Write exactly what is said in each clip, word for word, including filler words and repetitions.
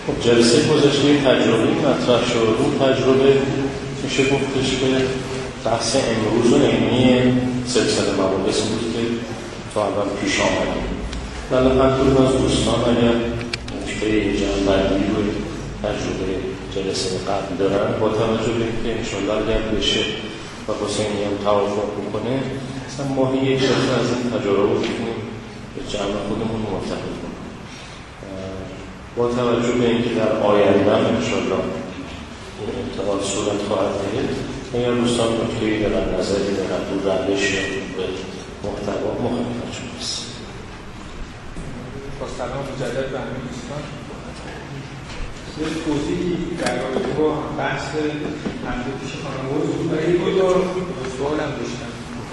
خب جلسه گذشته تجربه مطرح شد. اون تجربه میشه گفتش که بحث امروز و علمی سلسله مباحث بود که تا اول پیش آمده. ولی هر کدوم از دوستان اگر نکته جنبندی روی تجربه جلسه قبل دارن با توجه به اینکه انشاءالله اگر بشه و حسینی هم توافق بکنه مثلا ماهی یک شخص از این تجربه رو بکنیم به جمع خودمون مرتبط کنیم با توجه به اینکه در آینده هم انشاءالله این انتقال صورت خواهد گرفت. اگر دوستان نکته‌ای دارن، نظری دارن رو روش به محتوا مخالفت شده است. با سلام مجدد به همه دوستان. یه توضیحی در رابطه با بحث هفته پیش خانم موضوع و یک دو سوال هم داشتم.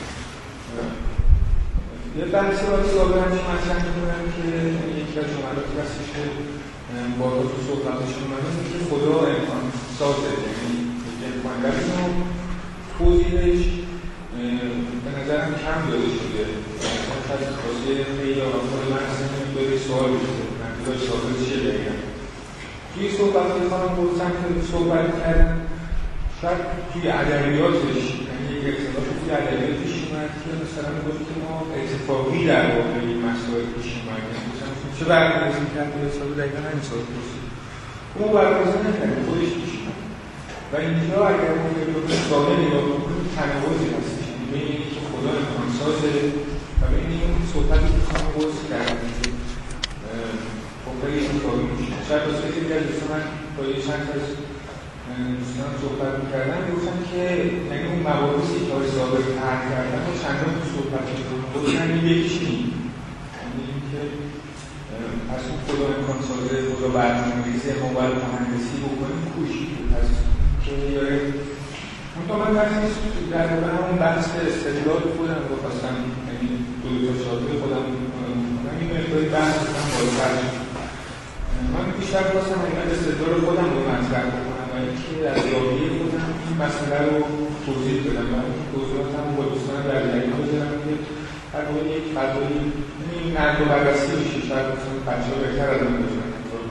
یه بحثی باید سابقه همچه مطرح می‌کنم که یکی از جملاتی هستش که بارها تو صحبتشون اومده که خدا امکان سازه، یعنی امکانگر اینو توضیحش به نظرم کم داده شده. مثلا خواستیه خیلی آقای من اصلا نمیداره سوال بشده منطقه سازه چیه دقیقا توی صحبت های خانم بودن که صحبت کردن شاید توی ادبیاتش یعنی یک اختلاف توی ادبیاتش اومد که مثلا میگفت که ما اتفاقی در واقع این مسائل پیش اومد چه برنامه‌ریزی کرد به حساب دقیقا همین سوال پرسید اون برنامه‌ریزی نکرد خودش پیش اومد و اینجا اگر ما به ساده نگاه بکنیم تناقضی هستش بین اینکه خدا امکانسازه و بین این صحبتی که خانم بوز کردن که خب خیلی امکانی میشه شاید واسه که دیگر دوستان من با یه چند از دوستان صحبت میکردن گفتن که یعنی اون مباحثی که های سابق طرح کردن و چندان تو صحبت بودن این یکیش نیم یعنی اینکه پس اون خدا امکانسازه خدا برنامه‌ریزی ما باید مهندسی بکنیم کوش پس که یاره منطقه من بحث در واقع همون بحث استدلال خودم رو خواستم یعنی دو تا شاده خودم کنم این مقداری بحث کنم بالاتر من بیشتر خواستم این استدلال خودم رو مطرح بکنم و اینکه از یابی خودم این مسئله رو توضیح بدم و این توضیحاتم با دوستان در دلیل بذارم که در واقع یک فضایی این نقد و بررسی میشه شاید مثلا بچه‌ها بهتر از من باشن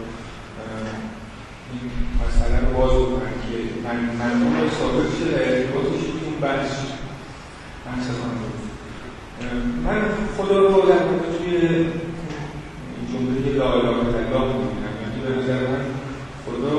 این مسئله رو باز بکنن که من منظوم های ثابت شده در ارتباطش این بحث بحث خانم من خدا رو در واقع توی جمله لا اله الا الله می‌بینم یعنی به نظر من خدا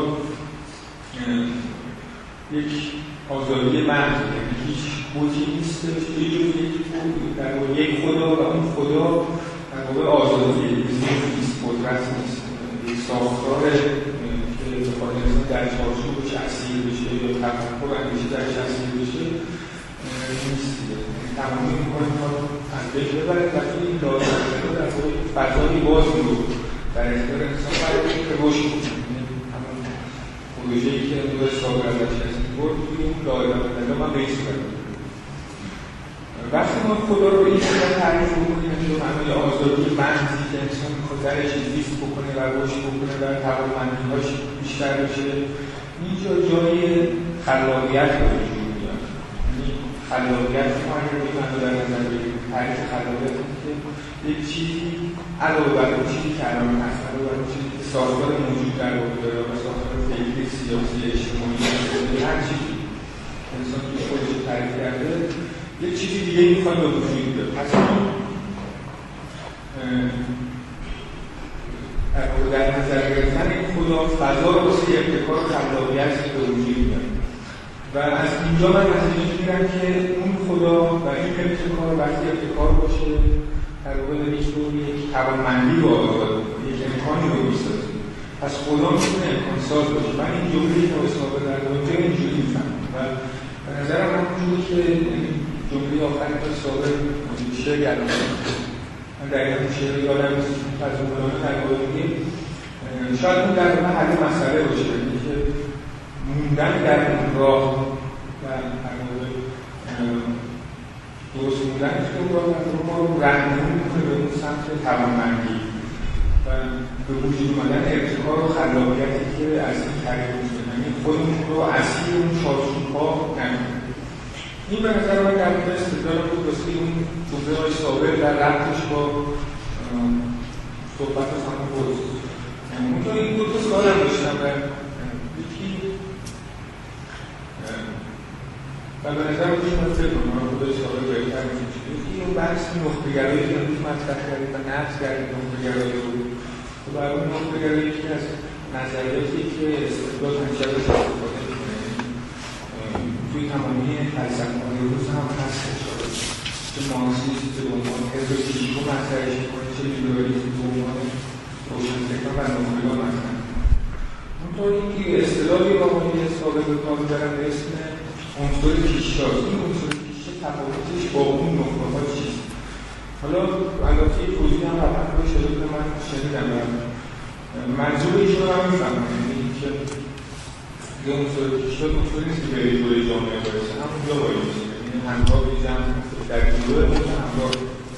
یک آزادی محض یعنی هیچ بودی نیستش یه جز یک بود در واقع یک خدا و اون خدا در واقع آزادی نیست قدرت نیست یک ساختار بخاطر اینکه در چارچوب اسیر بشه یا تفکر اندیشه درش اسیر بشه نیست دیگه تمامی می‌کنیم ما از بین ببریم و توی این لازم در واقع فضایی بازی رو در اختیار انسان باید که رشد کنیم همون پروژه‌ای که امروز سابق ازش هست می‌برد توی اون لازم من به این صورت وقتی ما خدا رو این صورت تعریف بکنیم به معنای آزادی محضی که انسان می‌خواد درش زیست بکنه و رشد بکنه و توانمندی‌هاش بیشتر بشه اینجا جای خلاقیت رو وجود میاد یعنی خلاقیت ما اگر به من در نظر بگیریم تعریف خلاقیت که یک چیزی علاوه بر اون چیزی که الان هست علاوه بر اون چیزی که ساختار موجود در واقع داره و ساختار فکری سیاسی اجتماعی هر چیزی انسان که خودش تعریف کرده یک چیزی دیگه میخواد به وجود بیاد پس در نظر گرفتن این خدا فضا رو واسه ابتکار و خلاقیت به وجود میاد و از اینجا من نتیجه میگیرم که اون خدا و این ابتکار وقتی ابتکار باشه در واقع یک طور یک توانمندی رو آزاد یک امکانی رو میسازه پس خدا میتونه امکانساز باشه من این جمله‌ای که حساب در اونجا اینجوری میفهمم و به نظرم همونجوری که جمله آخری که سابق شعر گردم من دقیقا شعر یادم از اونجا در واقع شاید اون در واقع حل مسئله باشه که موندن در اون راه و درست موندن که اون راه ما رو رهنمون میکنه به اون سمت توانمندی و به وجود اومدن ابتکار و خلاقیتی که از این طریق میشه یعنی خودمون رو اسیر اون چارچوب‌ها نکنیم این به نظر من در مورد استدلال بود واسه اون جمله‌های سابق در ربطش با صحبت خانم بود اونطور این دو تا سوال هم داشتم و یکی و به نظر میشه من فکر کنم من خودای سوال بهتر میشه یکی اون بحث نخبه‌گرایی که امروز مطرح کردید و نقض کردید نخبه‌گرایی رو و برای اون نخبه‌گرایی یکی از نظریاتی که استقلال همیشه ازش استفاده میکنه توی تمامی فلسفه‌های روز هم هستش چه مارکسیسم به عنوان هرمنوتیک رو مطرحش می‌کنه چه لیبرالیسم به عنوان روشنفکران و نخبگان مطرح می‌کنه. اونطور اینکه اصطلاحی رو ما یه سابق به کار می‌برم به اسم عنصر پیشتازی. این عنصر پیشتازی تفاوتش با اون نخبه‌ها چیست؟ حالا البته یه توضیح هم قبلا شده که من شنیدم منظور ایشون رو هم می‌فهمم، یعنی اینکه یه عنصر پیشتاز عنصری نیست که به دوره جامعه برسه، همونجا باید باشه، یعنی همراه به جمع در گروه اون همراه.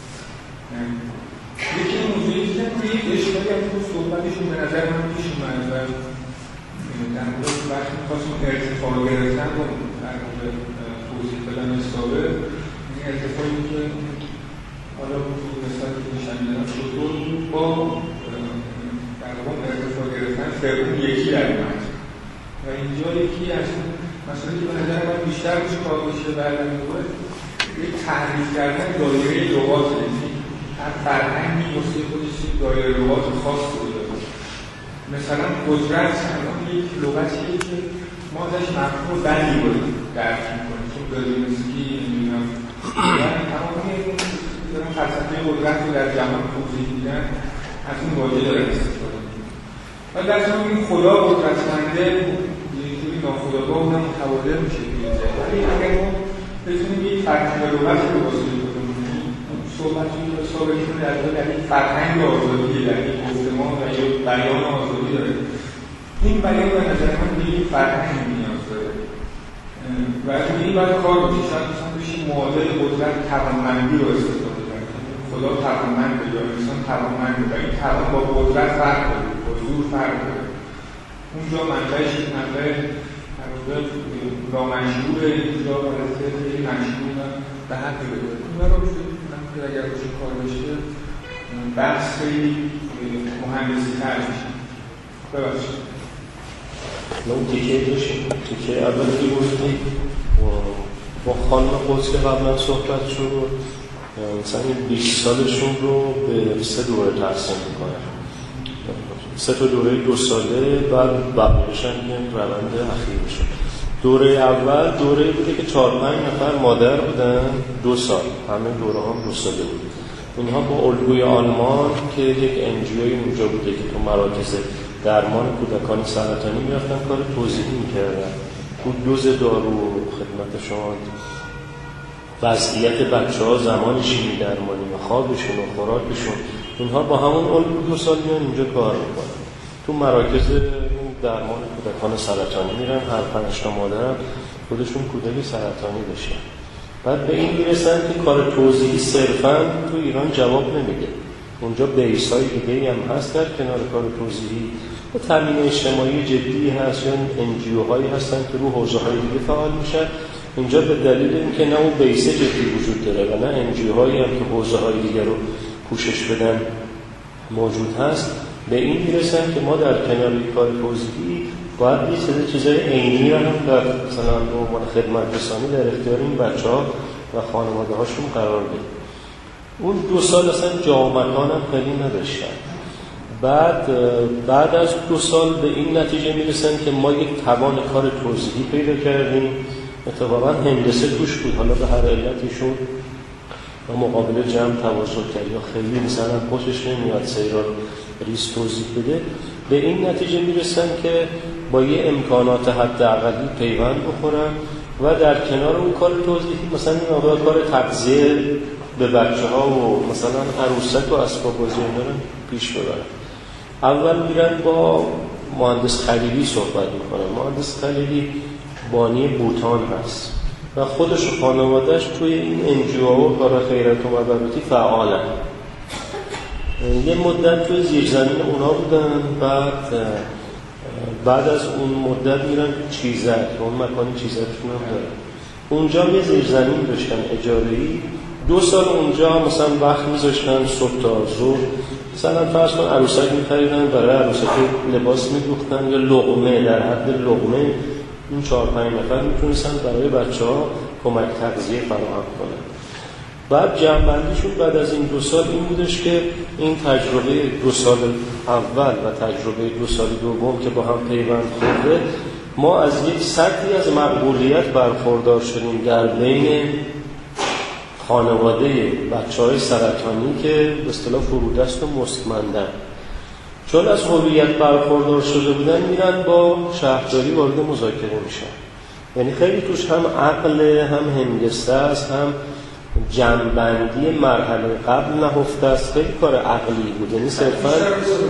یکی موضوعی که یک اشکالی هم تو صحبتشون به نظر من پیش اومد و در مورد وقتی می‌خواستیم ارتفاع گرفتن رو در مورد توضیح بدن سابق، این ارتفاعی که حالا نسبت به شنیدن چطور با در واقع ارتفاع گرفتن فرمون یکی در اومد و اینجا یکی از مثلا که به نظر من بیشتر میشه کار بشه بعد از دوباره یک تحریف کردن دایره لغات، هر فرهنگی واسه خودش دایره لغات خاص داره. مثلا قدرت الان یک لغتیه که ما ازش مفهوم بندی باید درک می‌کنیم چون برزینسکی نمیدونم یعنی تمامی اون فلسفه قدرت رو در جهان توضیح میدن از اون واژه داره استفاده می‌کنه و در ضمن این خدا قدرتمنده یه جوری ناخودآگاه اونم متبادر میشه توی ذهن. ولی اگر ما بتونیم یک فرهنگ لغت رو واسه صحبتی که صحبتشون در در یک فرهنگ آزادی در یک گفتمان و یک بیان آزادی داره، این بیان به نظر من به یک فرهنگ نیاز داره و این باید کار بشه. شاید مثلا بشه معادل قدرت توانمندی رو استفاده کرد، خدا توانمنده یا انسان توانمنده و این توان با قدرت فرق داره، با زور فرق داره. اونجا منبعش منبع رامشهوره، اینجا برسه خیلی مشهور به حد بده اون رو که اگر روش کار بشه بحث خیلی مهندسی تر میشه. ببخشید اون تیکه داشتیم تیکه اولی بودیم با خانم قدس که قبلا صحبت شد مثلا این بیست سالشون رو به سه دوره تقسیم میکنن، سه تا دوره دو ساله بعد بقیه‌اش هم روند اخیر میشه. دوره اول دوره بوده که چهار پنج نفر مادر بودن دو سال، همه دوره هم دو ساله بود. اینها با الگوی آلمان که یک انجیوی اونجا بوده که تو مراکز درمان کودکان سرطانی میرفتن کار توضیحی میکردن، تو دوز دارو خدمت شما وضعیت بچه ها زمان شیمی درمانی و خوابشون و خوراکشون، اینها با همون الگو دو سال میان اینجا کار میکنن. تو مراکز درمان کودکان سرطانی میرن، هر پنج تا مادر خودشون کودک سرطانی داشتن. بعد به این میرسن که کار توضیحی صرفاً تو ایران جواب نمیده. اونجا بیسای دیگه‌ای هم هست در کنار کار توضیحی و تامین اجتماعی جدی هست یا انجیوهایی هستن که رو حوزه‌های دیگه فعال میشن. اینجا به دلیل اینکه نه اون بیس جدی وجود داره و نه انجیوهایی هم که حوزه‌های دیگه رو پوشش بدن موجود هست، به این میرسن که ما در کنار کار توضیحی باید یه سری چیزای عینی رو هم در مثلا به عنوان خدمت رسانی در اختیار این بچه‌ها و خانواده‌هاشون قرار بدیم. اون دو سال اصلا جا و مکان هم خیلی نداشتن. بعد بعد از دو سال به این نتیجه میرسن که ما یک توان کار توضیحی پیدا کردیم، اتفاقا هندسه توش بود، حالا به هر علتیشون و مقابل جمع تواصل کرد یا خیلی مثلا خوشش نمیاد سیران ریس توضیح بده. به این نتیجه میرسن که با یه امکانات حداقلی پیوند بخورن و در کنار اون کار توضیحی مثلا این آقا کار تغذیه به بچه ها و مثلا عروسک و اسباب بازی دارن پیش ببرن. اول میرن با مهندس خلیلی صحبت میکنن. مهندس خلیلی بانی بوتان هست و خودش و خانوادهش توی این انجیوها و کار خیرات و مبادراتی فعالن. یه مدت توی زیرزمین اونا بودن، بعد بعد از اون مدت میرن چیزک، اون مکانی چیزکشون هم داره، اونجا یه زیرزمین داشتن اجاره‌ای. دو سال اونجا مثلا وقت میذاشتن صبح تا ظهر مثلا فرض کن عروسک می‌خریدن برای عروسک لباس می‌دوختن یا لقمه، در حد لقمه این چهار پنج نفر میتونستن برای بچه‌ها کمک تغذیه فراهم کنن. بعد جمع‌بندیشون بعد از این دو سال این بودش که این تجربه دو سال اول و تجربه دو سال دوم که با هم پیوند خورده، ما از یک سطحی از مقبولیت برخوردار شدیم در بین خانواده بچه‌های سرطانی که به اصطلاح فرودست و مستمندن. چون از هویت برخوردار شده بودن میرن با شهرداری وارد مذاکره میشن. یعنی خیلی توش هم عقل، هم همگسته است، هم جمع‌بندی مرحله قبل نهفته است. خیلی کار عقلی بود. یعنی صرفاً جایی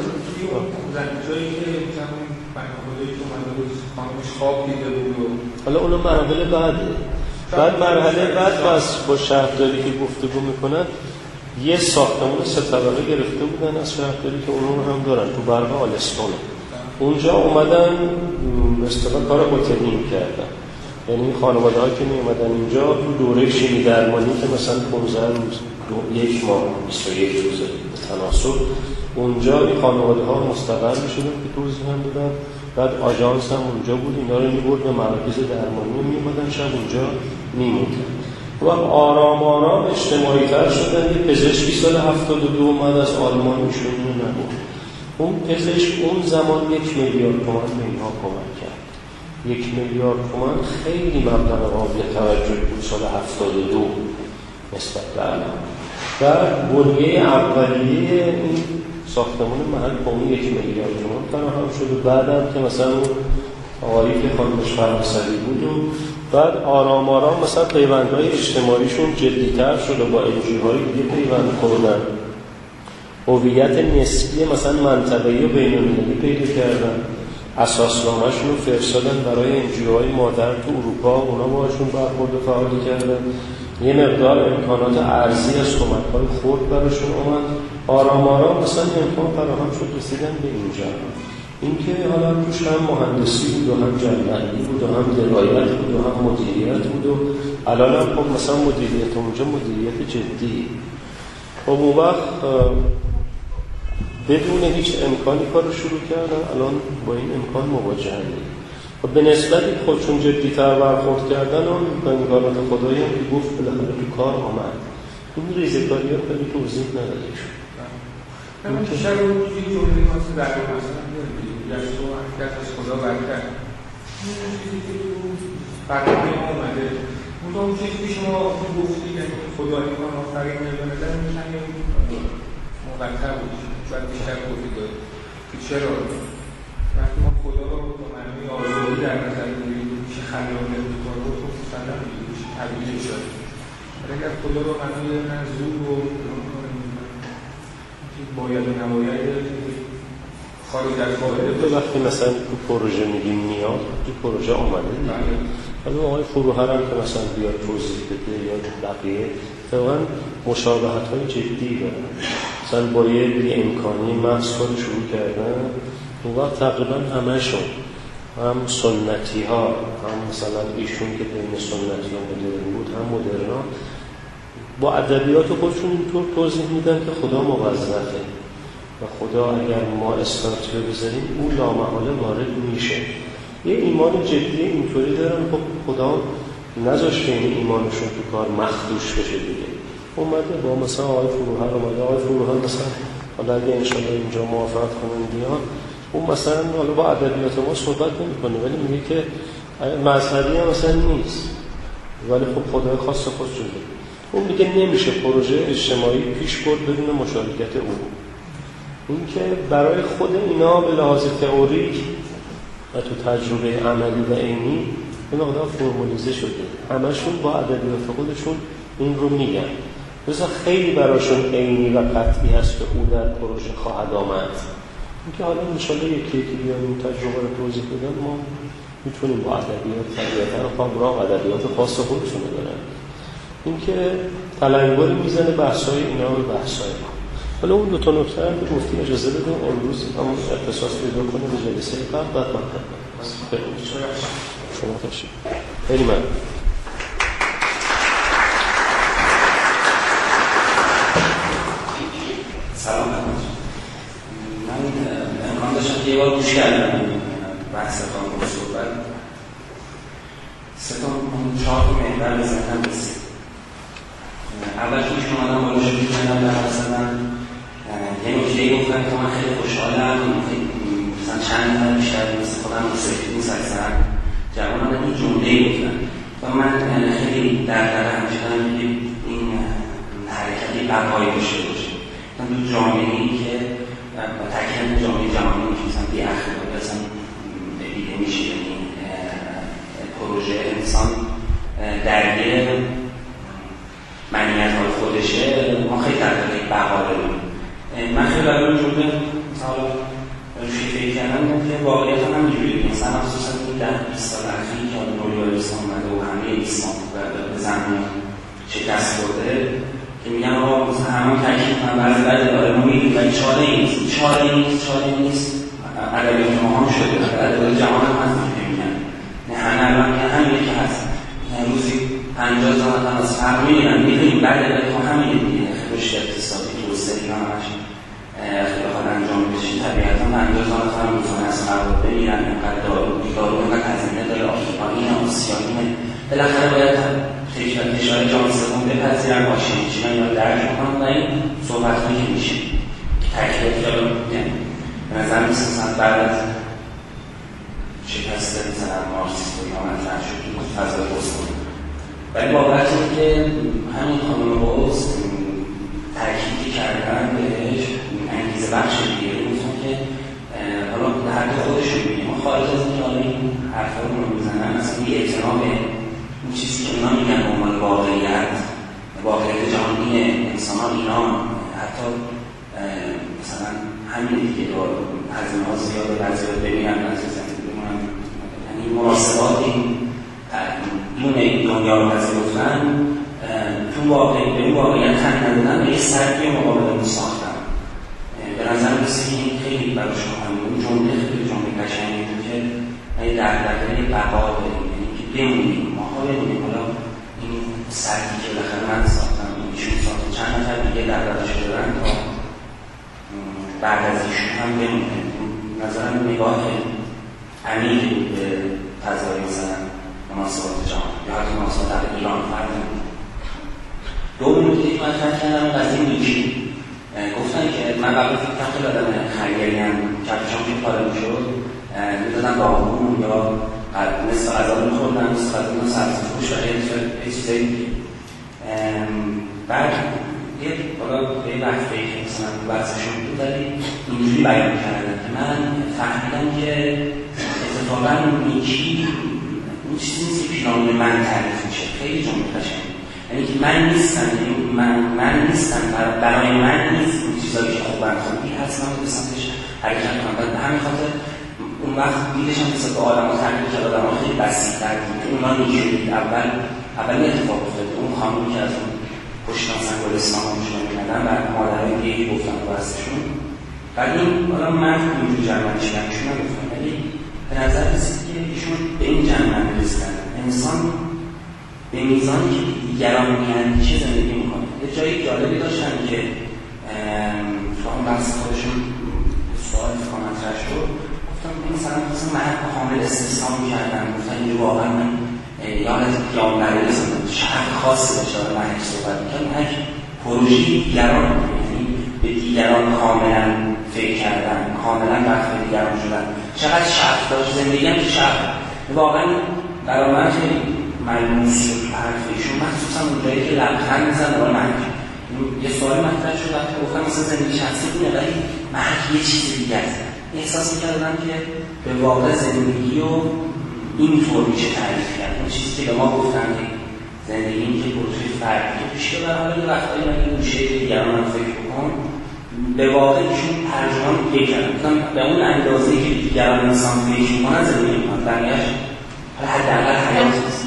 که مثلا بنابراین که اومده خانمش خواب دیده بود، حالا اونو مرحله بعده. بعد مرحله بعد بس با شهرداری که گفتگو میکنن یه ساختمون سه طبقه گرفته بودن از شهرداری که اونو هم دارن تو برق آلستونه. اونجا اومدن به اصطلاح کار هتلی کردن. یعنی خانواده ها که می اومدن اینجا تو دوره شیمی درمانی که مثلا پانزده روز یک ماه بیست و یک روز تناسب اونجا این خانواده ها مستقر میشدن که توضیح هم دادن. بعد آژانس هم اونجا بود، اینا رو میبرد به مراکز درمانی و میومدن شب اونجا میموندن و آرام آرام اجتماعی تر شدن. یه پزشکی سال هفتاد و دو اومد از آلمان ایشون نبود. اون پزشک اون زمان یک میلیارد تومان به اینها کمک کرد. یک میلیارد تومان خیلی مبلغ قابل توجهی بود سال هفتاد و دو نسبت به الان. و بنیه اولیه این ساختمان محل با اون یک میلیارد تومان فراهم شد و بعدم که مثلا اون آقایی که خانمش فرانسوی بود و بعد آرام آرام مثلا پیوندهای اجتماعیشون جدی‌تر شد و با انجیوهای دیگه پیوند خوردن. هویت نسبی مثلا منطقه‌ای و بین‌المللی پیدا کردن. اساسنامه‌شون رو فرستادن برای انجیوهای مادر تو اروپا، اونا باهاشون برخورد فعالی کردن. یه مقدار امکانات ارزی از کمک‌های خرد براشون اومد. آرام آرام مثلا امکان فراهم شد رسیدن به اینجا. اینکه حالا توش هم مهندسی بود و هم جنبندی بود و هم درایت بود و هم مدیریت بود و الان هم خب مثلا مدیریت اونجا مدیریت جدی. خب اون وقت بدون هیچ امکانی کار رو شروع کردن، الان با این امکان مواجهن. و به نسبت خودشون جدی‌تر برخورد کردن و به امکانات خدایی هم که گفت بالاخره تو کار آمد. این ریزکاری ها خیلی توضیح نداده شد. من که شب رو توی جمعه ماسه در رو مثلا یعنی تو حقیقت از خدا برکت این چیزی که تو فرقی ما اومده اون اون چیزی که شما گفتی یعنی خدا امکان آفرین نبنده میشن یا مقطع بود باید بیشتر گفتی دارید که چرا وقتی ما خدا رو با معنی آزادی در نظر میگیریم میشه خلاق نمی‌کنه رو خب مسلم میگه میشه تبدیل شد. اگر خدا رو معنی نزدود و باید و نباید خارج از قاعده تو وقتی مثلا تو پروژه میگیم نیاز تو پروژه آمده دیگه. حالا آقای فروهر هم که مثلا بیاد توضیح بده یا بقیه واقعا مشابهت های جدی دارن. مثلا با یه امکانی محض کار شروع کردن اون وقت تقریبا همه‌شون هم سنتی ها هم مثلا ایشون که بین سنتی ها مدرن بود هم مدرن ها با ادبیات خودشون اینطور توضیح میدن که خدا موظفه و خدا اگر ما استارتر بذاریم اون لامحاله وارد میشه. یه ایمان جدی اینطوری دارن. خب خدا نذاشته این ایمانشون تو کار مخدوش بشه دیگه. اومده با مثلا آقای فروهر اومده آقای فروهر مثلا حالا اگه انشالله اینجا موافقت کنن بیان اون مثلا حالا با ادبیات ما صحبت نمی‌کنه ولی میگه که مذهبی هم مثلا نیست ولی خب خدای خاص خودش شده. اون میگه نمیشه پروژه اجتماعی پیش برد بدون مشارکت او. این که برای خود اینا به لحاظ تئوریک و تو تجربه عملی و عینی به مقدار فرمولیزه شده. همشون با ادبیات خودشون این رو میگن. مثلا خیلی براشون عینی و قطعی هست که او در پروژه خواهد آمد. اینکه حالا انشالله یکی یکی بیان این تجربه رو توضیح بدن ما میتونیم با ادبیات طبیعتاً خامراغ ادبیات خاص خودشون دارن. اینکه تلنگری میزنه بحث‌های اینا رو بحث‌های ما. حالا اون دو تا نکته هم که گفتیم اجازه بدیم امروز همون اختصاص پیدا کنه به جلسه قبل بعد مطلب کنیم. شما تشریف. خیلی ممنون. سلام. بار گوش کردم بحث خانم صحبت سه تا چهار تا محور به ذهنم رسید. اول که ایشون آدم بالا شروع کردم در مثلا یه نکته گفتن که من خیلی خوشحالم مثلا چند نفر بیشتر مثل خودم موسیقی نیست اکثرا جوانان این جمله گفتن و من خیلی در در همچنان این حرکتی بقایی داشته باشه مثلا دو جامعه‌ای که با تکیه جامعه جهانی که مثلا بی اخلاقی اصلا دیده میشه، یعنی پروژه انسان درگیر معنیت های خودشه، ما خیلی تحقیقی بقا داریم. من خیلی برای اون جمله مثلا روشی فکر کردم که واقعیت هم همینجوری مثلا خصوصا این ده بیست سال اخیر که آن نوری اسلام اومده و همه اسلام به زمین شکست خورده که میگن آقا مثلا همون تاکید کنم بعضی بعضی داره ما میگیم ولی چاره نیست چاره نیست چاره نیست ادبیات ما هم شده ادبیات جهان هم هست که میگن نه همه الان که همینه که هست روزی پنجاه هزار نفر از فرق می‌بینن می‌بینیم بعد ادبیات ما همینه دیگه رشد اقتصادی توسعه همش خیلی خواهد انجام بشه طبیعتا پنجاه هزار نفر روزانه از فرق بمیرن اینقدر دارو دارو اینقدر هزینه داره آفریقایی آسیایی بالاخره باید کشور جهان سوم بپذیرن ماشین چینن یا درک کنن و این صحبت‌هایی که میشه تاکیداتی که الان به نظر میسه مثلا بعد از شکست مثلا مارکسیسم یا مطرح شد تو فضای بزرگ ولی واقعیت اینه که همین خانم باز تاکیدی کردن بهش انگیزه بخش دیگه میتونه که حالا در حد خودشون میگه ما خارج از اینکه حالا این حرفا رو میزنن اصلا یه اعتنا به این چیزی که اونا میگن به عنوان واقعیت واقعیت جهانی انسان‌ها اینا حتی مثلا همین دیگه هزینه ها زیاده بعضی ها ببینن از زندگی بمونن یعنی مناسبات این دون این دنیا رو پذیرفتن تو واقعی به این واقعیت تن ندادن به یه سرگی مقابل اون ساختن به نظر میسه که این خیلی برای شما همین اون جمله خیلی جمله قشنگی بود که این دردقه بقا داریم یعنی که بمونیم ماها بمونیم حالا این سرگی که بالاخره من ساختم ایشون ساخته چند نفر دیگه دردقه دارن تا بعد از ایشون هم بمونیم نظرم نگاه عمیقی بود به فضای مثلا مناسبات جهان یا حتی مناسبات در ایران فرد نمید دوم نکته که من فرد کردم از این دوکی گفتن که من قبل فکر کنم خیلی آدم خیلی‌ام کفشام که پاره می‌شد می‌دادم باغبون یا مثل غذا رو می‌خوردم مثل غذا رو سبزی‌فروش و یه چیزایی دیگه بعد یه حالا یه وقتی که مثلا بحثشون بود ولی اینجوری بیان کردن که من فهمیدم که اتفاقاً نیکی اون چیزی نیست که پیرامون من تعریف میشه خیلی جمله قشنگه یعنی که من نیستم من من نیستم برای من نیست اون چیزایی که خوبن خوبی هست من به سمتش حرکت کنم و به همین خاطر اون وقت دیدش هم مثل که آدم‌ها تغییر کرد آدم‌ها خیلی بسیط‌تر بود که اونا نیکی دید اول اول یه اتفاق افتاد اون خانومی که از اون پشت مثلا گلستان همشون می‌مدن و مادرای دیگه گفتن رو بستشون بعد این حالا من اینجور جمعنیش نمیشون نگفتم ولی به نظر رسید که ایشون به این جمعن رسیدن انسان به میزانی که دیگران می‌اندیشه زندگی می‌کنه یه جایی جالبی داشتن که تو اون بحث خودشون سوال فکر مطرح شد گفتم مثلا مثلا مرد حامل استثناء می‌کردن گفتن اینجا واقعا من یادت قیام بریده شهر خاصی باشه من هیچ صحبت می‌کنم من هیچ پروژه‌ای دیگران یعنی به دیگران کاملا فکر کردن کاملا وقت به دیگران شدن چقدر شرف داشت زندگی هم که شرف واقعا برای من خیلی ملموس شد حرف ایشون مخصوصا اونجایی که لبخند می‌زنه برای من یه سوال مطرح شد وقتی گفتم مثلا زندگی شخصی بونه ولی مرگ یه چیز دیگه است احساس می‌کردم که به واقع زندگی رو اینطور میشه تعریف کرد اون چیزی که به ما گفتن که زندگی این که پروژه فردی پیش ببر حالا یه وقتایی من این گوشه دیگران رو فکر بکن به واقع ایشون ترجمه رو کردن به اون اندازه‌ای که دیگران انسان فکر می‌کنن زندگی می‌کنن بقیه‌اش حداقل حیات است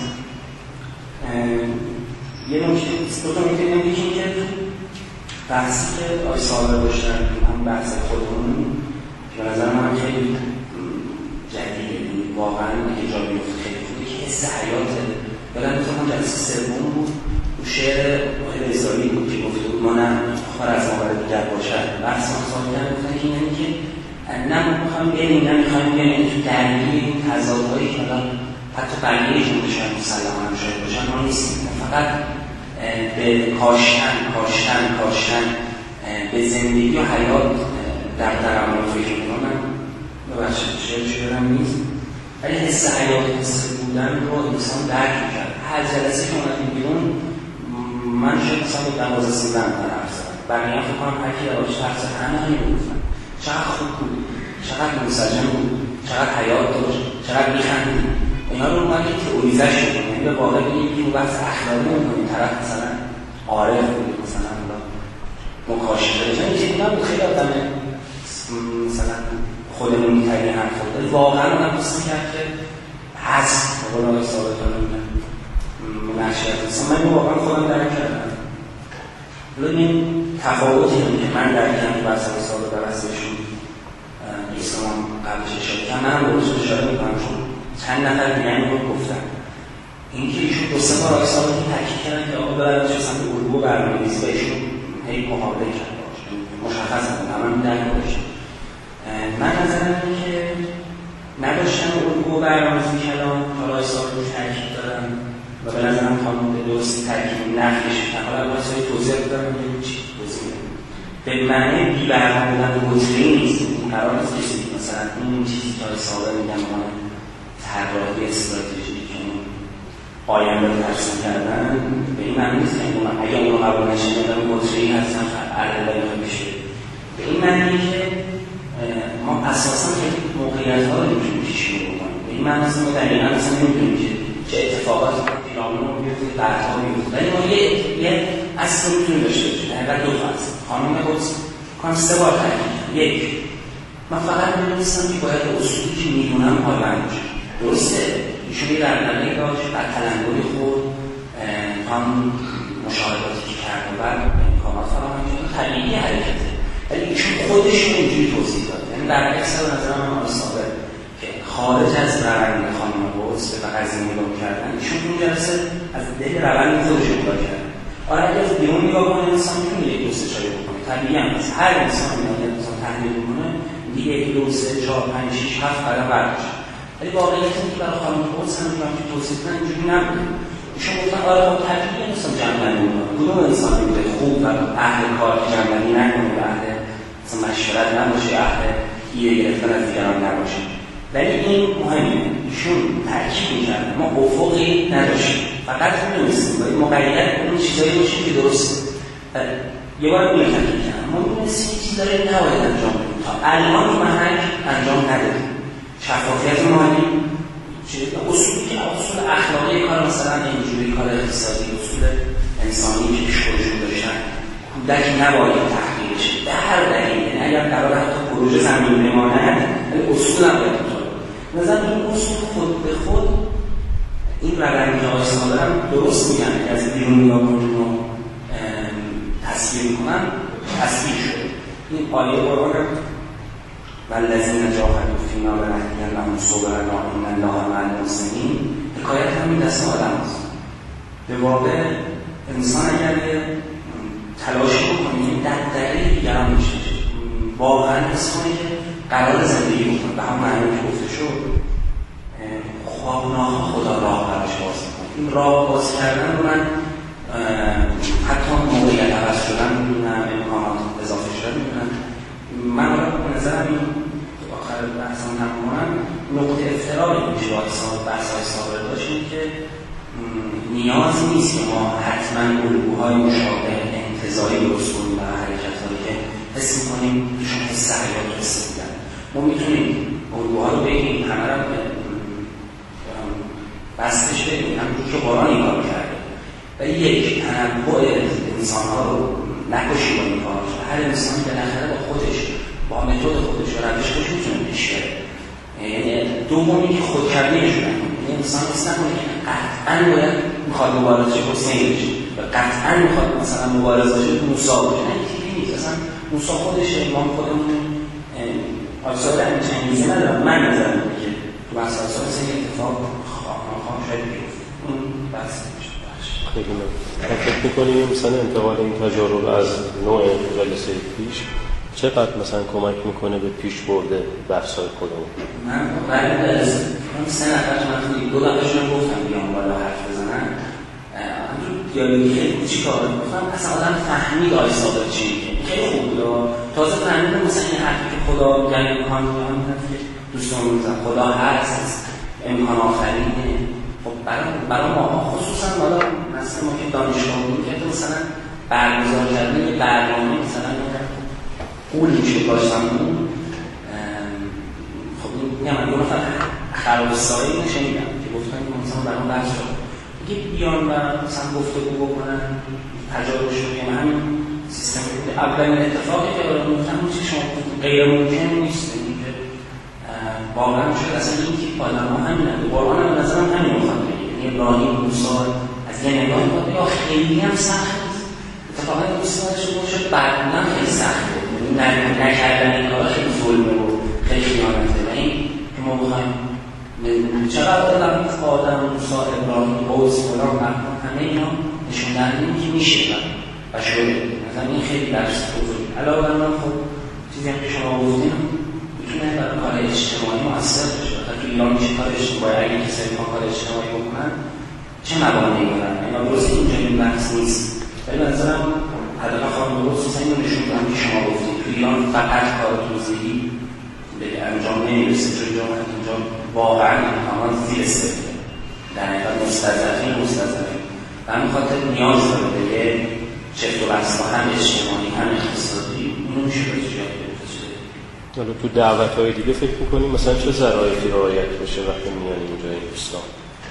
یه نکته دو تا نکته دیگه یکی اینکه بحثی که آقای صابر داشتن هم بحث خودمون که به نظر من خیلی جدیده واقعا اگه جا بیفته خیلی خوبه که حس حیاته یادم می‌خوام جلسه سوم بود اون شعر واحد اسرائیلی بود که گفته بود ما نه خبر از ما برای دیگر باشد بحث ما سال کردن گفتن که یعنی که نه میخوایم بریم نه میخوایم بریم تو درگیر این تضادهایی که الان حتی بقیه جمعه شاید مسلما هم شاید باشن ما نیستیم. فقط به کاشتن کاشتن کاشتن به زندگی و حیات در درمان فکر میکنم. ببخشید شعر شعرم نیست ولی حس حیات حس بودن رو انسان درک میکرد. هر جلسه که اومدیم بیرون من شاید مثلا به دوازده سیزده نفر حرف زدم، بقیه فکر کنم هر کی یواش حرف زد همه همین گفتن چقدر خوب بود، چقدر منسجم بود، چقدر حیات داشت، چقدر میخندید. اینا رو اومد که تئوریزش کنیم، یعنی به واقع بگیم که بحث اخلاقی میکنیم، طرف مثلا عارف بود، مثلا مکاشفه داشت. این چیزی نبود خیلی آدم مثلا خودمون می‌تونیم حرف بزنیم. واقعا اونم دوست می‌کرد که هست به قول آقای ثابت‌آن منشیت مثلا من واقعا خودم درک کردم. ولی این تفاوتی که من درک کردم تو بحث ثابت در بحثشون اسلام قبلش اشاره کردم، منم درست اشاره می‌کنم چون چند نفر دیگه هم رو گفتن. اینکه ایشون دو سه بار آقای ثابتی تاکید کردن که آقا برای چه سمت علوم برنامه‌ریزی و ایشون هی محاوله کرد مشخص بود تمام درک داشت. من نظرم اینه که نداشتن علوم برنامه‌ریزی کلام حالا حساب رو ترکیب دارن و به نظرم خانم به درستی ترکیب نفیش میکنن. حالا باید سایی توضیح بدارم یه چی توضیح به معنی بی برنامه بودن و گزینه‌ای نیست. این قرار نیست کسی مثلا این چیزی که حسابه میگن ما طراحی استراتژی که آینده رو ترسیم کردن به این معنی نیست که اگه اون رو قبول نشه میدن گزینه‌ای هستن عرضه بشه. به این معنی که ما اساساً خیلی موقعیت‌ها رو نمی‌تونیم پیش‌بینی بکنیم. به این معنی است ما دقیقاً اصلا نمی‌دونیم که چه اتفاقاتی پیرامون رو بیفته، بعدها بیفته. ولی ما یه یه اصل می‌تونیم داشته باشیم. دقیقاً دو تا اصل. خانم قدس کام سه بار تاکید کرد. یک، من فقط می‌دونستم که باید اصولی که می‌دونم پایبند باشم. درسته؟ ایشون یه دردنه‌ای داشت، بعد تلنگری خورد، هم مشاهداتی که کرد و بعد امکانات فراهم کرد. طبیعی حرکته. ولی ایشون خودش رو اینجوری توضیح داد. یعنی در اکثر نظر من آسابه که خارج از روند خانم قدس به قضیه نگاه کردن، ایشون اون جلسه از دل روند خودش رو نگاه کردن. آره اگه از بیرون نگاه کنه انسان میتونه یک دو سه چایی بکنه. طبیعی هم هست. هر انسان میاد انسان تحلیل میکنه دیگه یک دو سه چهار پنج شش هفت قدم برداشت. ولی واقعیت اینه که برای خانم قدس هم که توصیف کنن اینجوری نبوده. ایشون گفتن آره خب طبیعی انسان جمع‌بندی میکنه. کدوم انسان میگه خوب و اهل کار جمع‌بندی نکنه و اهل مثلا مشورت نباشه، اهل ایده گرفتن از دیگران نباشه. ولی این مهمه. ایشون تاکید می‌کردن ما افقی نداشتیم. فقط می‌دونستیم باید مقید اون چیزایی باشیم که درسته. یه بار اون تاکید کردن ما می‌دونستیم این چیزا رو نباید انجام بدیم. تا الان محک انجام ندادیم. شفافیت مالی اصولی که اصول اخلاقی کار مثلا اینجوری کار اقتصادی اصول انسانی که پیش خودشون داشتن کودک نباید تحقیر بشه به هر دلیل. یعنی اگر قرار حتی پروژه زمین بماند ولی اصول هم باید اونطور نظر این اصول خود به خود این روندی که آیسان دارم درست میگن که از بیرون نگاه کنیم و تصویر میکنن تصویر شد. این آیه قرآن والذین جاهدوا فینا لنهدینهم سبلنا ان الله مع المحسنین حکایت همین دست آدم است. به واقع انسان اگر تلاشی بکنه در دقیقه دیگران میشه واقعا حس کنه که قرار زندگی بکنه به هم معنی که گفته شد خوابناها خدا راه براش باز میکنه. این راه باز کردن رو من حتی موقعیت عوض شدن میدونم، امکانات اضافه شدن میدونم. من حالا به نظرم این آخر بحثم نمونم نقطه افتراری میشه با بحث‌های سابق داشتیم که نیاز نیست که ما حتما الگوهای مشابه انتزاعی درست کنیم برای حرکت‌هایی که حس می‌کنیم ایشون حس حیات حس بودن. ما می‌تونیم الگوها رو بگیم همه رو بستش بگیم همونجور که قرآن این کار کرده و یک تنوع انسان‌ها رو نکشی با این کار. هر انسانی بالاخره با خودش با متد خودش و روش خودش میتونه پیش بره. یعنی دومی که خودکردی نشون نکنه. یعنی انسان نیست نکنه که قطعاً باید میخواد مبارزه حسین بشه و قطعاً میخواد مثلا مبارزه موسی باشه. نه اینجوری نیست. اصلا موسی خودش امام خودمون آثار انچنگیزی ندارم. من نظرم اینه که تو بحث آثار مثل این اتفاق خواهم شاید بیفته. اون بحث میشه. خیلی ممنون. فکر می‌کنیم مثلا انتقال این تجارب از نوع جلسه پیش چقدر مثلا کمک میکنه به پیش برده بحث‌های خودمون؟ من ولی از من سه نفر من دو دفعهشون گفتم بیان بالا حرف بزنن همون دیالوگی خیلی کوچیک‌ها گفتم اصلا آدم فهمید آقای صادق چی میگه خیلی خوب بود تازه فهمیدم مثلا این حرفی که خدا یعنی امکان می‌کنه دوستان میگن خدا هست امکان آفرینه خب برای برای ما خصوصا بالا مثلا ما که دانشگاه بودیم که مثلا برگزار کردن یه برنامه مثلا پول میشه داشتمون خب میگم من دو نفر خرابستایی نشنیدم که گفتن که مثلا برای اون بحث شد میگه بیان و مثلا گفتگو بکنن تجاربش رو میگم همین سیستم بود اولین اتفاقی که برای گفتم اون چی شما غیر ممکن نیست که واقعا شد اصلا این تیپ آدم ها همین هم قرآن هم نظرم همین میخواد یعنی ابراهیم موسی از یه نگاه میخواد یا خیلی هم سخت اتفاقا دوستان شد شد بعداً خیلی سخت بود نکردن این کارا خیلی ظلمه و خیلی خیانته و این که ما بخوایم چقدر آدم آدم موسی ابراهیم قوس فلان مکان همه اینا نشون دهنده که میشه و شده مثلا این خیلی درس بزرگی علاوه بر من خب چیزی هم که شما گفتین میتونه برای کار اجتماعی مؤثر بشه تا تو ایران میشه کار اجتماعی اگه کسایی ما کار اجتماعی بکنن چه موانعی دارن اینا درست اینجا این بحث نیست ولی به نظرم حداقل خانم درست مثلا اینو نشون دادم که شما گفتید تو ایران فقط کار توزیعی به انجام نمیرسه چون اینجا واقعا امکانات زیر سطح در حقیقت مستضعفین مستضعفین و همین خاطر نیاز داره به یه چفت و بسط هم اجتماعی هم اقتصادی اینو میشه بسیار حالا تو دعوت‌های دیگه فکر می‌کنیم مثلا چه ضرایطی رعایت بشه وقتی میان اینجا این دوستان؟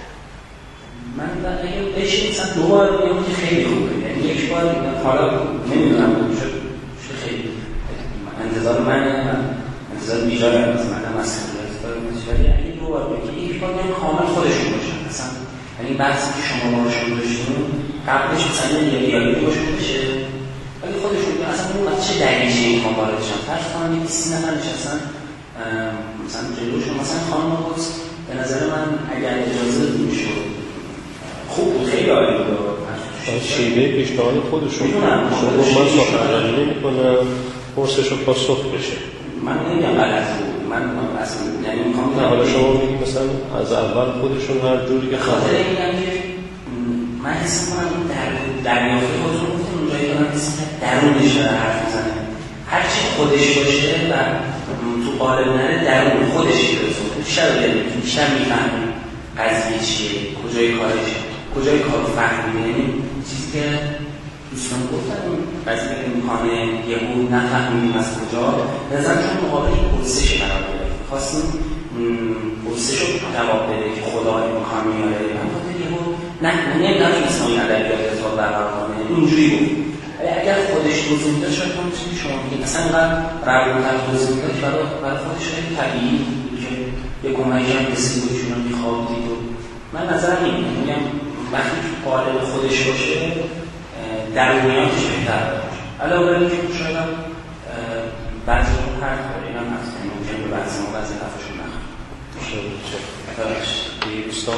من اگه بشه مثلا دو بار میگم که خیلی خوبه یعنی یک بار حالا نمیدونم شد خیلی انتظار منه من انتظار بیجاره از منم از ولی اگه دو بار بگی یک بار میگم کامل خودشون باشن مثلا یعنی بحثی که شما باشون داشتیم قبلش مثلا یه دیالوگی باشون بشه ولی خودشون میگن اصلا اون از چه دلیلی میخوام وارد شن فرض کنم یه سی نفر نشستن مثلا جلوشون مثلا خانم قدس به نظر من اگر اجازه میشد خوب بود خیلی عالی بود شیوه پیشنهاد خودشون شما من سخنرانی نمی‌کنم پرسش و پاسخ بشه من نمیگم غلط بود من اصلا یعنی میخوام حالا شما میگید مثلا از اول خودشون هر جوری که خاطر میگم که من حس می‌کنم این در دریافت خودتون گفتم اونجایی که من حس می‌کنم درونش داره حرف می‌زنه هر چی خودش باشه و تو قالب نره درون خودش برسونه بیشتر رو بیشتر می‌فهمیم قضیه چیه کجای کارش کجای کارو فهمیدیم یعنی چیزی که دوستان گفتن اون قضیه امکانه یهو نفهمیدیم از کجا نظرم چون مقابل این پرسش قرار گرفت خواستیم پرسش رو جواب بده که خدا امکان میاره من خاطر یهو نه نمیدونم که اسمایی ادبیات حساب برقرار کنه اینجوری بود اگر خودش توضیح میده شاید همون چیزی شما میگید اصلا اینقدر روون‌تر توضیح میده که برای برای خودش خیلی طبیعی بود که یه کمکی هم رسید و چون میخوابدید و من نظرم این میگم وقتی که قالب خودش باشه درونیاتش بهتر باشه علاوه بر اینکه شاید هم بعضی اون حرف داره اینم هست ممکن به بعضی ما بعضی حرفشون نخواه دیگه دوستان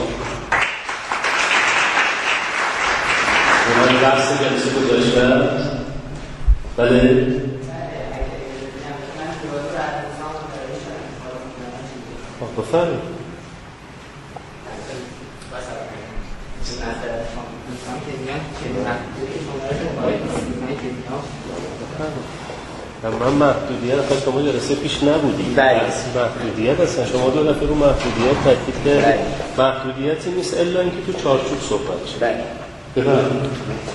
من بحث جلسه گذاشتم بله بفرمایید من محدودیت اصلا شما جلسه پیش نبودید بله محدودیت اصلا شما دو دفعه رو محدودیت تاکید کردید محدودیتی نیست الا اینکه تو چارچوب صحبت شه بله بفرمایید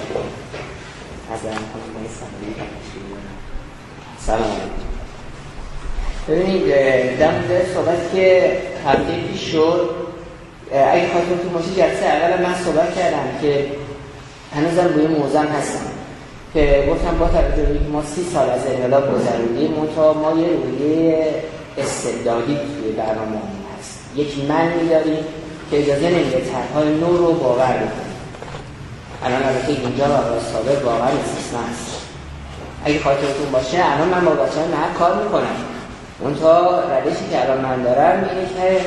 سلام ببینید در مورد صحبت که هفته پیش شد اگه خاطرتون باشه جلسه اول من صحبت کردم که هنوزم روی موضوع هستم که گفتم با توجه به ما سی سال از انقلاب گذروندیم منتها ما یه رویه استبدادی توی برنامه هست یک معنی داریم که اجازه نمیده طرح‌های نو رو باور بکنیم الان البته اینجا و راستابه واقعا استثناء هست اگه خاطرتون باشه الان من با بچه‌ها نه کار میکنم منتها روشی که الان من دارم اینه که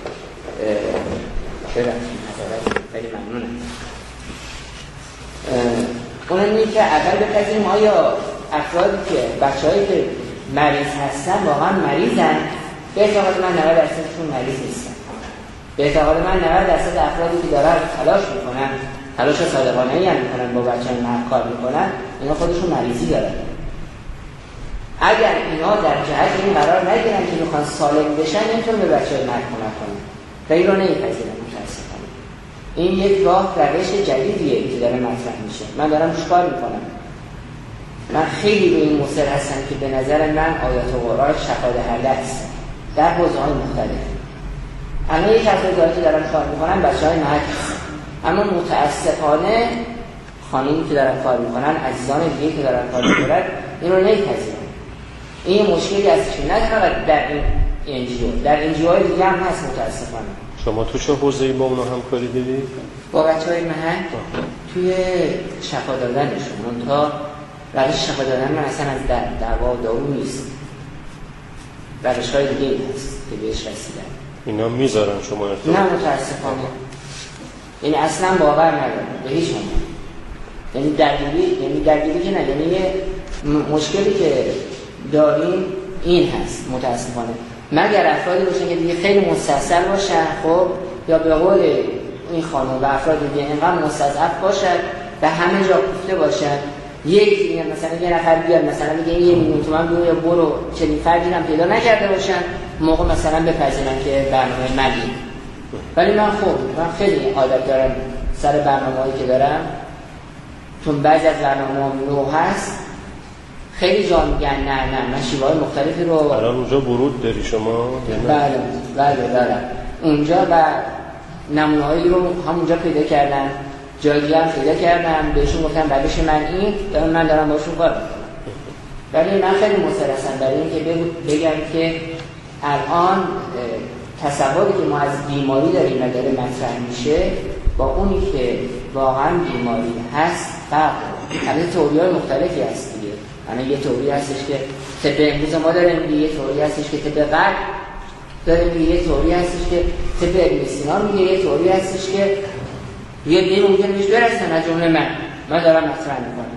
ببخشید خیلی ممنونم اون اینه که اول بپذیریم آیا افرادی که بچه‌هایی که مریض هستن واقعا مریضن، به اعتقاد من نود درصدشون مریض نیستن. به اعتقاد من نود درصد افرادی که دارن تلاش میکنن، تلاش صادقانه‌ای هم میکنن، با بچه‌های مرد کار میکنن، اینا خودشون مریضی دارن. اگر اینا در جهت این قرار نگیرن که میخوان سالم بشن، نمیتونن به بچه‌های مرد کمک کنن. غیر رو نمیپذیرن متاسفانه. این یک راه روش جدیدیه که داره مطرح میشه. من دارم چیکار میکنم؟ من خیلی به این مصر هستم که به نظر من آیات قرآن شفاءدهنده است در حوزه‌های مختلف. الان یک از حوزه‌هایی که دارن کار میکنن بچه‌های مرد هستن، اما متاسفانه خانمی که دارن کار میکنن، عزیزان دیگه که دارن کار میکنن، این رو نمیپذیرن. این مشکلی هست که نه فقط در این انجیو، در انجیوهای دیگه هم هست متاسفانه. شما تو چه حوزه‌ای با اونا همکاری دارید؟ با بچه‌های محل توی شفا دادنشون. اون تا روش شفا دادن من اصلا از در دعوا و دارو نیست، روش‌های دیگه هست که بهش رسیدن. اینا میذارن شما ارتباط؟ نه متاسفانه، یعنی اصلا باور ندارم به هیچ عنوان. یعنی درگیری، یعنی درگیری که نه، یعنی مشکلی که داریم این هست متاسفانه. مگر افرادی باشن که دیگه خیلی مستحصل باشن، خب، یا به قول این خانم و افراد دیگه اینقدر مستضعف باشن و همه جا کوفته باشن، یک مثلا یه نفر بیاد مثلا میگه یه میلیون تومان بگو یا برو، چنین فردی هم پیدا نکرده باشن موقع مثلا بپذیرن که برنامه منی. ولی من خب من خیلی عادت دارم سر برنامه‌هایی که دارم، چون بعضی از برنامه‌ها نو هست، خیلی جا میگن نه نه من شیوه‌های مختلفی رو. الان اونجا ورود داری شما؟ بله بله بله اونجا و نمونه‌هایی رو همونجا پیدا کردن، جایی هم پیدا کردم، بهشون گفتم روش من این دارم، من دارم باشون کار میکنم. ولی من خیلی مصر هستم برای اینکه بگم که الان تصوری که ما از بیماری داریم و داره مطرح میشه با اونی که واقعا بیماری هست فرق داره. البته تئوری‌های مختلفی هست دیگه. الان یه تئوری هستش که طب امروز ما داره میگه، یه تئوری هستش که طب غرب داره میگه، یه تئوری هستش که طب ابن سینا میگه، یه تئوری هستش که یه دیگه ممکنه بهش برسن از جمله من من دارم مطرح میکنم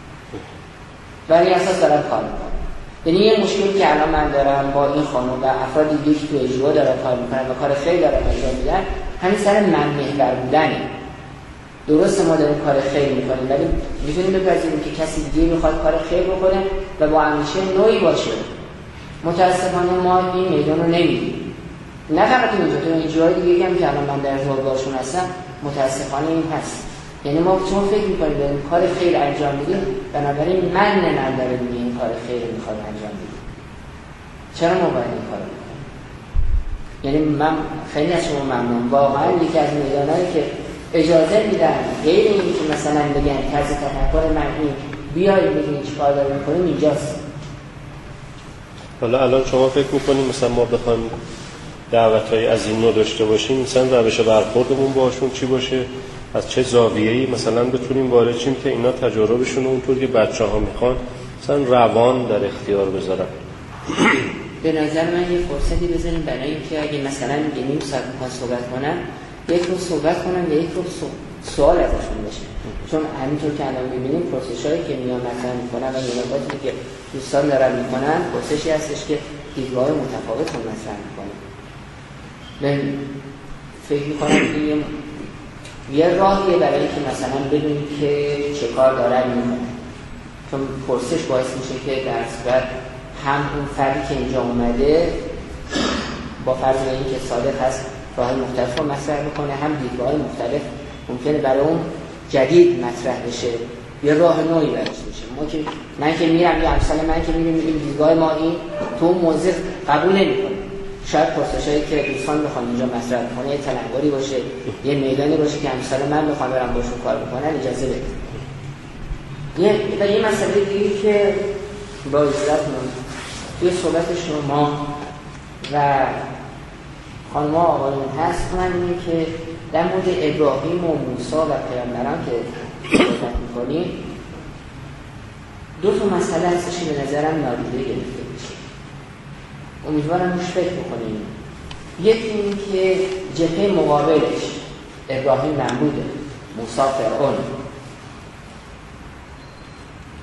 ولی اساس دارم کار میکنم. یعنی یه مشکلی که الان من دارم با این خانم و افراد دیگه که تو اجرا دارن کار میکنن و کار خیلی دارن انجام میدن، همین سر من محور بودنه. درسته ما داریم کار خیر میکنیم، ولی میتونیم بپذیریم که کسی دیگه میخواد کار خیر بکنه و با اندیشه نوعی باشه. متاسفانه ما این میدان رو نمیدیم. نه فقط اینجا، تو اینجاهای دیگه هم که الان من در ارتباط باشون هستم متاسفانه این هست. یعنی ما چون فکر میکنیم به این کار خیر انجام میدیم، بنابراین من من داره میگه این کار خیر میخواد انجام بدیم. چرا ما باید این کار بکنیم؟ یعنی من خیلی از شما ممنون. واقعا یکی از میدانایی که اجازه میدن غیر این که مثلا بگن طرز تفکر من این بیایید ببینید چی کار داریم میکنیم اینجاست. حالا الان شما فکر میکنید مثلا ما بخوایم دعوت‌های از این نوع داشته باشیم، مثلا روش برخوردمون باشون چی باشه، از چه زاویه‌ای مثلا بتونیم وارد شیم که اینا تجاربشون اونطور که بچه‌ها میخوان مثلا روان در اختیار بذارن. به نظر من یه فرصتی بذاریم برای اینکه اگه مثلا نیم ساعت میخوان صحبت کنن، یک رو صحبت کنن و یک رو سوال ازشون بشه. چون همینطور که الان می‌بینیم پرسشایی که میان مطرح میکنن و ملاقاتی که دوستان دارن میکنن، پرسشی هستش که دیدگاه متفاوت رو مطرح میکنن. من فکر میکنم که یه راهیه برای اینکه مثلا بدونیم که چه کار دارن میکنن. چون پرسش باعث میشه که در صورت هم اون فردی که اینجا اومده با فرض اینکه صادق هست راه مختلف رو مطرح بکنه، هم دیدگاه مختلف ممکنه برای اون جدید مطرح بشه، یه راه نوعی براش بشه. ما که من که میرم یا امثال من که میرم میگم دیدگاه ما این تو اون موضوع قبول نمیکنه. شاید پرسشایی که دوستان بخوان اینجا مطرح کنه یه تلنگری باشه، یه میدانی باشه که امثال من بخوام برام باشون کار بکنن اجازه بده. یه و یه مسئله دیگه که با عزتمون توی صحبت شما و خانم آقایون هست من اینه که در مورد ابراهیم و موسی و پیامبران که صحبت می‌کنیم دو تا مسئله هستش که به نظرم نادیده گرفته میشه. امیدوارم روش فکر بکنیم. یکی این که جبهه مقابلش ابراهیم نمروده، موسی فرعون.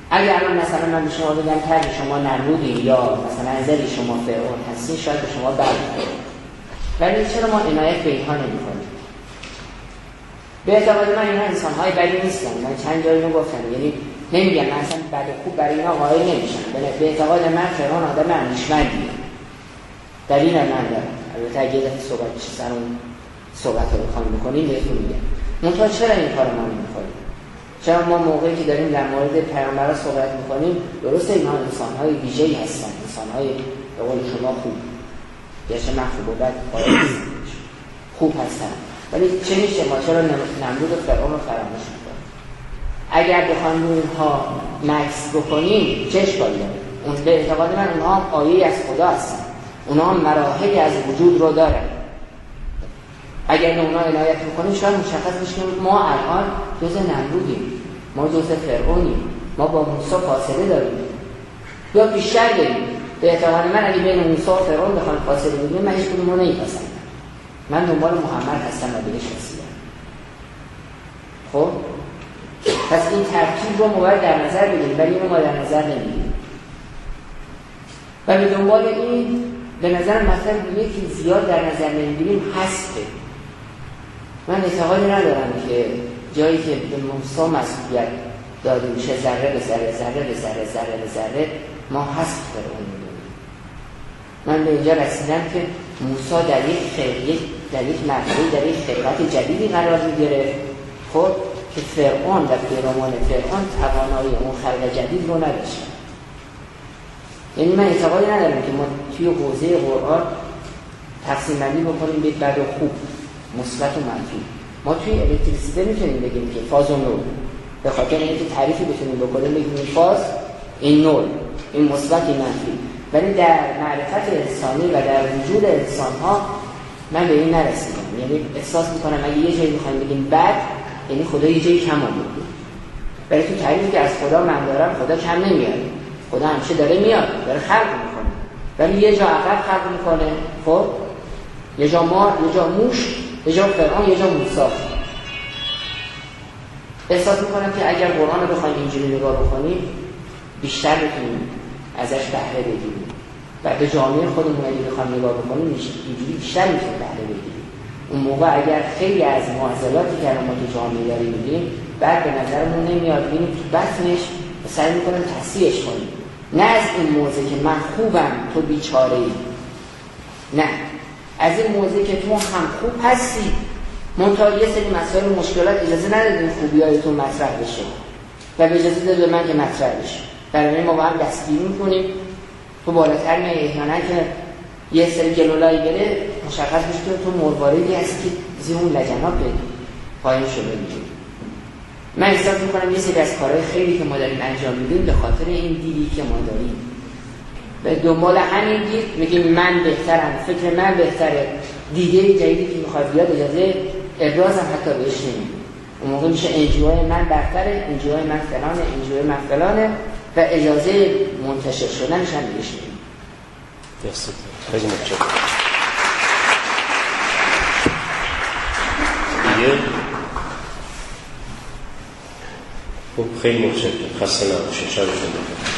اگر الان مثلا من به شما بگم طرح شما نمرودی یا مثلا نظری شما فرعون هستی شاید به شما برمیخوره، ولی چرا ما عنایت به اینها نمی‌کنیم؟ به اعتقاد من اینها انسان‌های بدی نیستن. من چند جایی رو گفتم، یعنی نمیگم من اصلا بد و خوب برای اینا قائل نمیشم. به اعتقاد من فرعون آدم اندیشمندیه. دلیل من دارم. البته اگه یه صحبت بشه سر اون صحبت رو بخوام بکنیم بهتون میگم. منتها چرا این کار ما نمی‌کنیم؟ چرا ما موقعی که داریم در مورد پیامبران صحبت می‌کنیم، درسته اینها انسان‌های ویژه‌ای هستن، انسان‌های به قول شما خوب، گرچه من خوب و بد خوب هستن، ولی چه میشه ما چرا نمرود و فرعون رو فراموش می‌کنیم؟ اگر بخوایم روی اینها مکس بکنیم چه اشکالی داره؟ اون به اعتقاد من اونها آیه‌ای از خدا هستن، اونها مراحلی از وجود رو دارن. اگر به اونا عنایت بکنیم شاید مشخص بشه که ما الان جزء نمرودیم، ما جزء فرعونیم، ما با موسی فاصله داریم یا بیشتر داریم. به اعتقاد من اگه بین موسی و فرعون بخوایم فاصله بگیریم من هیچ کدوم رو نمی‌پسندم. من دنبال محمد هستم و بهش رسیدم. خب پس این ترکیب رو ما باید در نظر بگیریم، ولی اینو ما در نظر نمی‌گیریم و به دنبال این به نظر مثلا یکی زیاد در نظر نمی‌گیریم هسته. من اعتقادی ندارم که جایی که به موسی مسئولیت داده میشه ذره به ذره ذره به ذره ذره به ذره ما حسب فرعون میدونیم. من به اینجا رسیدم که موسی در یک خیلی در یک مرحله در یک خلقت جدیدی قرار میگیره، خب که فرعون و پیروان فرعون توانایی اون خلق جدید رو نداشتن. یعنی من اعتقادی ندارم که ما توی حوزه قرآن تقسیم بندی بکنیم به بد و خوب، مثبت و منفی. ما توی الکتریسیته میتونیم بگیم که فاز و نور، به خاطر اینکه تعریفی بتونیم بکنیم بگیم این فاز، این نور، این مثبت، این منفی. ولی در معرفت انسانی و در وجود انسان‌ها من به این نرسیدم. یعنی احساس میکنم اگه یه جایی میخوایم بگیم بد، یعنی خدا یه جایی کم آورده. ولی تو تعریفی که از خدا من دارم خدا کم نمیاد. خدا همیشه داره میاد، داره خلق میکنه. ولی یه جا عقب خلق میکنه، خب یه جا مار، یه جا موش، یه جا فرعون، یه جا موسی. احساس میکنم که اگر قرآن رو بخوایم اینجوری نگاه بکنیم بیشتر بتونیم ازش بهره بگیریم و به جامعه خودمون اگه بخوایم نگاه بکنیم اینجوری بیشتر میتونیم بهره بگیریم. اون موقع اگر خیلی از معضلاتی که ما تو جامعه داریم می‌بینیم بعد به نظرمون نمیاد، ببینیم تو بطنش و سعی میکنیم تصحیحش کنیم. نه از این موضع که من خوبم تو بیچاره‌ای، نه از این موضع که تو هم خوب هستی منتها یه سری مسائل و مشکلات اجازه ندادیم خوبی‌هایتون مطرح بشه و به اجازه داده به من که مطرح بشه. برای ما با هم دستگیری میکنیم تو بالاتر میای احیانا که یه سری گلولایی بره مشخص بشه که تو مرواردی هستی که زیون لجنات پایین شده میگیم. من احساس میکنم یه سری از کارهای خیلی که ما داریم انجام میدیم به خاطر این دیدی که ما داریم به دنبال همین دید میگیم من بهترم، فکر من بهتره، دیده جدیدی که میخواد بیاد اجازه ابرازم حتی بهش نمیدیم. اون موقع میشه انجیوهای من برتره، انجیوهای من فلانه، انجیوهای من فلانه و اجازه منتشر شدنش هم بهش نمیدیم. دستت خیلی متشکرم. دیگه خب خیلی متشکرم. خسته نباشید. شبتون بخیر.